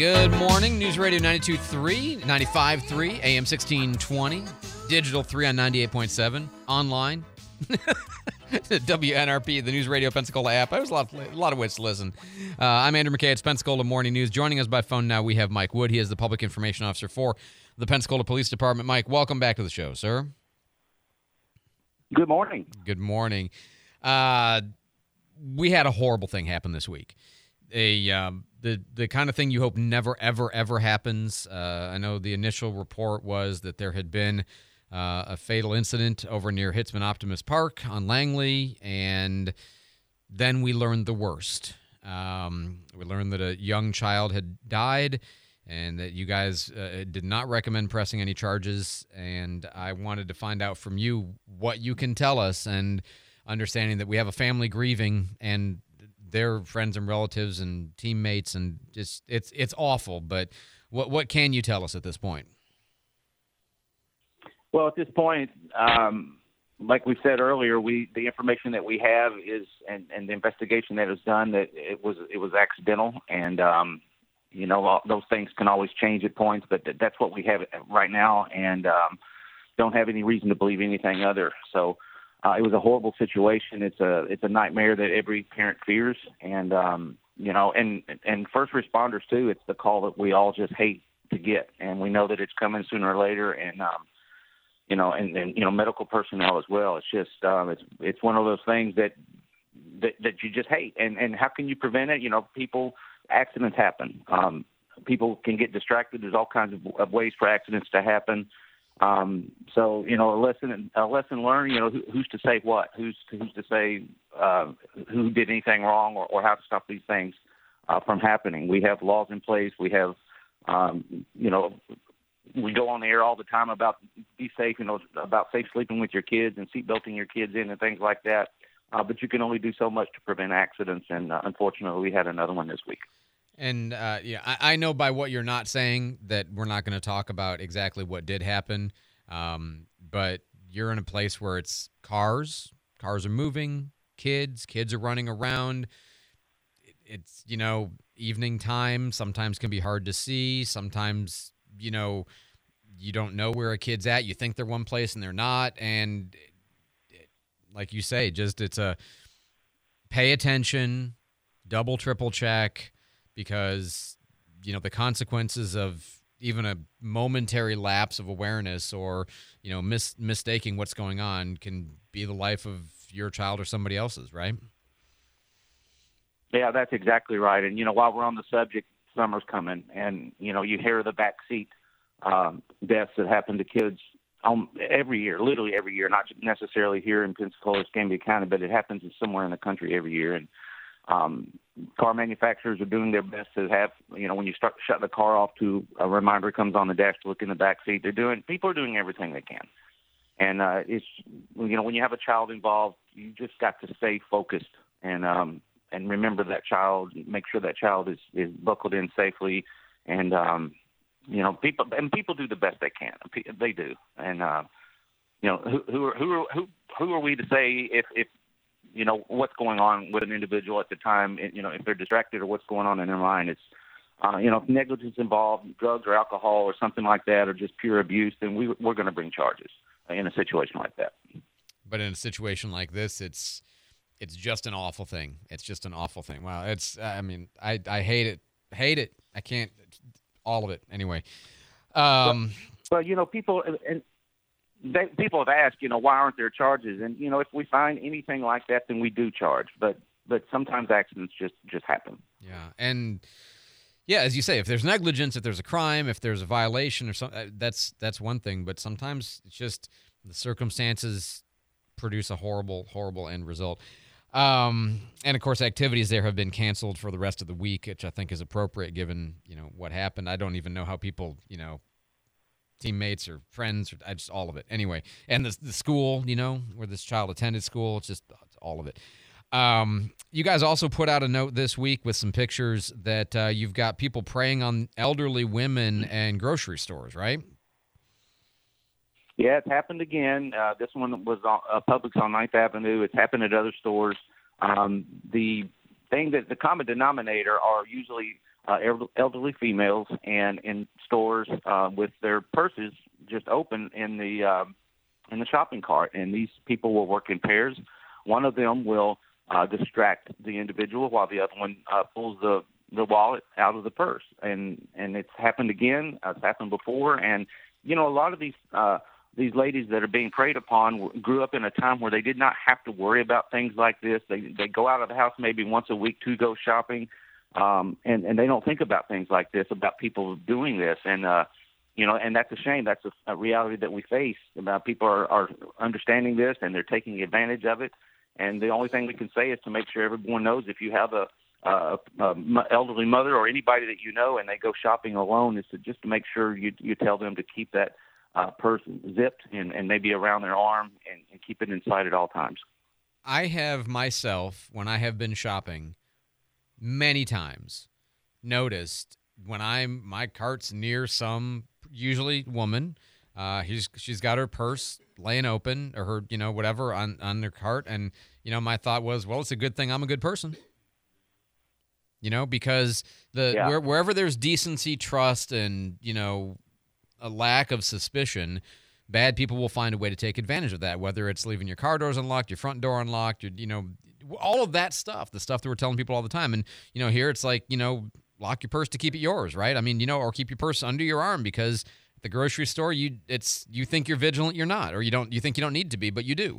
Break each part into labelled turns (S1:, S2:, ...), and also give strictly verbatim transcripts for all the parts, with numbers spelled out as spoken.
S1: Good morning. News Radio ninety-two point three, ninety-five point three, A M sixteen twenty, Digital three on ninety-eight point seven, online. W N R P, the News Radio Pensacola app. There's a lot, of, a lot of ways to listen. Uh, I'm Andrew McKay. It's Pensacola Morning News. Joining us by phone now, we have Mike Wood. He is the Public Information Officer for the Pensacola Police Department. Mike, welcome back to the show, sir.
S2: Good morning.
S1: Good morning. Uh, we had a horrible thing happen this week. A um, the the kind of thing you hope never, ever, ever happens. Uh, I know the initial report was that there had been uh, a fatal incident over near Hitzman Optimus Park on Langley, and then we learned the worst. Um, we learned that a young child had died, and that you guys uh, did not recommend pressing any charges. And I wanted to find out from you what you can tell us, and understanding that we have a family grieving and their friends and relatives and teammates, and just it's it's awful. But what what can you tell us at this point?
S2: Well, at this point, um, like we said earlier, we the information that we have is, and, and the investigation that was done, that it was it was accidental, and um, you know all, those things can always change at points, but th- that's what we have right now, and um, don't have any reason to believe anything other. So. Uh, it was a horrible situation. It's a it's a nightmare that every parent fears, and um, you know, and and first responders too. It's the call that we all just hate to get, and we know that it's coming sooner or later. And um, you know, and, and you know, medical personnel as well. It's just um, it's it's one of those things that that that you just hate. And and how can you prevent it? You know, people accidents happen. Um, people can get distracted. There's all kinds of, of ways for accidents to happen. Um, so, you know, a lesson, a lesson learned, you know, who, who's to say what, who's, who's to say, uh, who did anything wrong, or, or how to stop these things, uh, from happening. We have laws in place. We have, um, you know, we go on the air all the time about be safe, you know, about safe sleeping with your kids and seatbelting your kids in and things like that. Uh, but you can only do so much to prevent accidents. And, uh, unfortunately we had another one this week.
S1: And, uh, yeah, I, I know by what you're not saying that we're not going to talk about exactly what did happen, um, but you're in a place where it's cars, cars are moving, kids, kids are running around. It's, you know, evening time sometimes can be hard to see. Sometimes, you know, you don't know where a kid's at. You think they're one place and they're not. And it, like you say, just it's a pay attention, double, triple check. Because, you know, the consequences of even a momentary lapse of awareness, or, you know, mis- mistaking what's going on, can be the life of your child or somebody else's, right?
S2: Yeah, that's exactly right. And, you know, while we're on the subject, summer's coming, and, you know, you hear the backseat um, deaths that happen to kids um, every year, literally every year, not necessarily here in Pensacola, Escambia County, but it happens somewhere in the country every year. And Um, car manufacturers are doing their best to have, you know, when you start shut the car off, to a reminder comes on the dash to look in the back seat. They're doing, people are doing everything they can. And, uh, it's, you know, when you have a child involved, you just got to stay focused and, um, and remember that child, make sure that child is, is buckled in safely. And, um, you know, people, and people do the best they can. They do. And, uh, you know, who, who are, who are, who, who are we to say if, if, you know, what's going on with an individual at the time, you know, if they're distracted or what's going on in their mind. It's, uh, you know, if negligence involved, drugs or alcohol or something like that, or just pure abuse, then we, we're going to bring charges in a situation like that.
S1: But in a situation like this, it's it's just an awful thing. It's just an awful thing. Wow. It's, I mean, I, I hate it. Hate it. I can't, all of it. Anyway. Um,
S2: well, well, you know, people, and, They, people have asked, you know, why aren't there charges? And, you know, if we find anything like that, then we do charge. But but sometimes accidents just, just happen.
S1: Yeah. And, yeah, as you say, if there's negligence, if there's a crime, if there's a violation or something, that's that's one thing. But sometimes it's just the circumstances produce a horrible, horrible end result. Um, and, of course, activities there have been canceled for the rest of the week, which I think is appropriate given, you know, what happened. I don't even know how people, you know, teammates or friends, or just all of it. Anyway, and the the school, you know, where this child attended school, it's just it's all of it. Um, you guys also put out a note this week with some pictures that uh, you've got people preying on elderly women and grocery stores, right?
S2: Yeah, it's happened again. Uh, this one was on, uh, Publix on Ninth Avenue. It's happened at other stores. Um, the thing that the common denominator are usually uh, el- elderly females and in stores uh, with their purses just open in the uh, in the shopping cart, and these people will work in pairs. One of them will uh, distract the individual while the other one uh, pulls the the wallet out of the purse, and and it's happened again. Uh, it's happened before, and you know a lot of these uh, these ladies that are being preyed upon grew up in a time where they did not have to worry about things like this. They they go out of the house maybe once a week to go shopping, um, and and they don't think about things like this, about people doing this, and uh, you know, and that's a shame. That's a, a reality that we face. About people are, are understanding this and they're taking advantage of it. And the only thing we can say is to make sure everyone knows if you have a Uh, um, elderly mother or anybody that you know, and they go shopping alone, is to just to make sure you you tell them to keep that uh, purse zipped and, and maybe around their arm and, and keep it inside at all times.
S1: I have myself, when I have been shopping, many times noticed when I'm my cart's near some usually woman, uh, he's she's got her purse laying open or her you know whatever on on their cart, and you know my thought was, well, it's a good thing I'm a good person. You know, because the
S2: yeah.
S1: where, wherever there's decency, trust, and, you know, a lack of suspicion, bad people will find a way to take advantage of that, whether it's leaving your car doors unlocked, your front door unlocked, your, you know, all of that stuff, the stuff that we're telling people all the time. And, you know, here it's like, you know, lock your purse to keep it yours, right? I mean, you know, or keep your purse under your arm because at the grocery store, you it's you think you're vigilant, you're not, or you don't you think you don't need to be, but you do.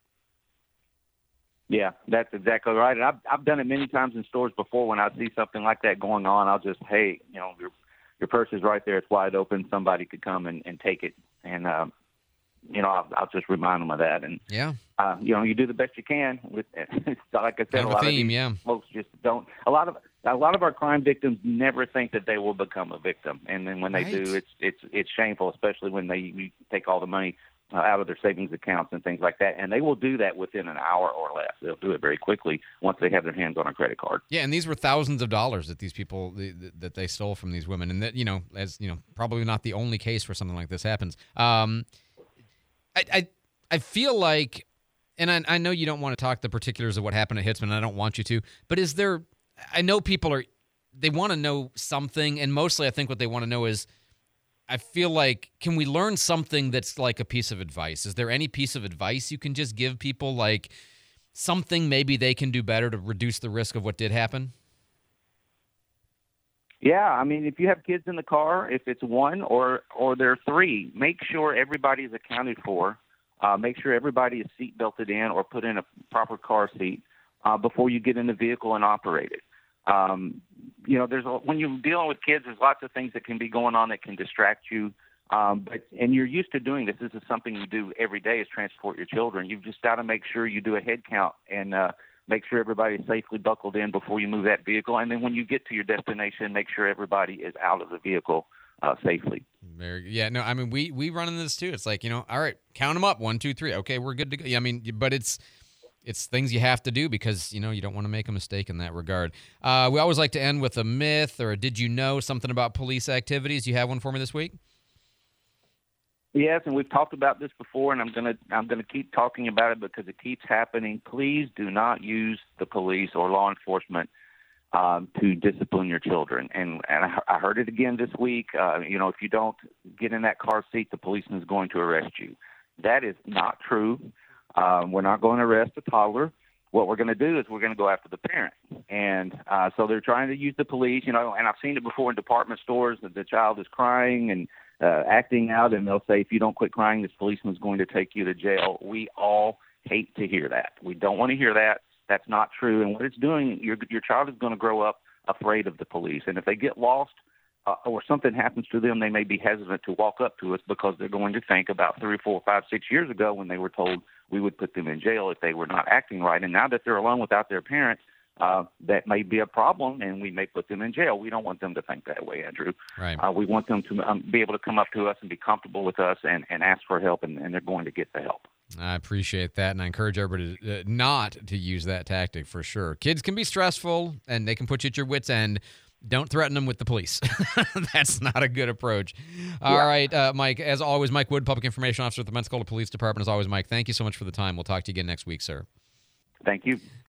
S2: Yeah, that's exactly right. And I've I've done it many times in stores before. When I see something like that going on, I'll just, hey, you know, your your purse is right there. It's wide open. Somebody could come and, and take it. And, uh, you know, I'll, I'll just remind them of that. And,
S1: yeah,
S2: uh, you know, you do the best you can with it. Like I said,
S1: kind
S2: a
S1: of
S2: lot
S1: a theme,
S2: of these
S1: yeah.
S2: folks just don't. A lot of a lot of our crime victims never think that they will become a victim. And then when they
S1: Right.
S2: do, it's it's it's shameful, especially when they you take all the money Uh, out of their savings accounts and things like that. And they will do that within an hour or less. They'll do it very quickly once they have their hands on a credit card.
S1: Yeah, and these were thousands of dollars that these people the, the, that they stole from these women, and that you know, as you know, probably not the only case where something like this happens. Um, I I, I feel like, and I, I know you don't want to talk the particulars of what happened at Hitzman, and I don't want you to, but is there? I know people are they want to know something, and mostly I think what they want to know is, I feel like, can we learn something that's like a piece of advice? Is there any piece of advice you can just give people, like something maybe they can do better to reduce the risk of what did happen?
S2: Yeah, I mean, if you have kids in the car, if it's one or or there are three, make sure everybody is accounted for. Uh, make sure everybody is seat belted in or put in a proper car seat uh, before you get in the vehicle and operate it. Um, you know, there's a, when you're dealing with kids, there's lots of things that can be going on that can distract you. Um, but and you're used to doing this. This is something you do every day: is transport your children. You've just got to make sure you do a head count and uh, make sure everybody is safely buckled in before you move that vehicle. And then when you get to your destination, make sure everybody is out of the vehicle uh, safely.
S1: Very yeah. No, I mean we we run into this too. It's like, you know, all right, count them up, one, two, three. Okay, we're good to go. Yeah, I mean, but it's. It's things you have to do because, you know, you don't want to make a mistake in that regard. Uh, we always like to end with a myth or a did you know something about police activities. You have one for me this week?
S2: Yes, and we've talked about this before, and I'm gonna I'm gonna keep talking about it because it keeps happening. Please do not use the police or law enforcement um, to discipline your children. And and I, I heard it again this week. Uh, you know, if you don't get in that car seat, the policeman is going to arrest you. That is not true. Um, we're not going to arrest a toddler. What we're going to do is we're going to go after the parent. And uh, so they're trying to use the police, you know, and I've seen it before in department stores that the child is crying and uh, acting out, and they'll say, if you don't quit crying, this policeman's going to take you to jail. We all hate to hear that. We don't want to hear that. That's not true. And what it's doing, your, your child is going to grow up afraid of the police. And if they get lost, Uh, or something happens to them, they may be hesitant to walk up to us because they're going to think about three, four, five, six years ago when they were told we would put them in jail if they were not acting right. And now that they're alone without their parents, uh, that may be a problem, and we may put them in jail. We don't want them to think that way, Andrew.
S1: Right.
S2: Uh, we want them to um, be able to come up to us and be comfortable with us and, and ask for help, and, and they're going to get the help.
S1: I appreciate that, and I encourage everybody to, uh, not to use that tactic for sure. Kids can be stressful, and they can put you at your wit's end. Don't threaten them with the police. That's not a good approach. All
S2: yeah.
S1: right, uh, Mike, as always, Mike Wood, Public Information Officer at the Pensacola Police Department. As always, Mike, thank you so much for the time. We'll talk to you again next week, sir.
S2: Thank you.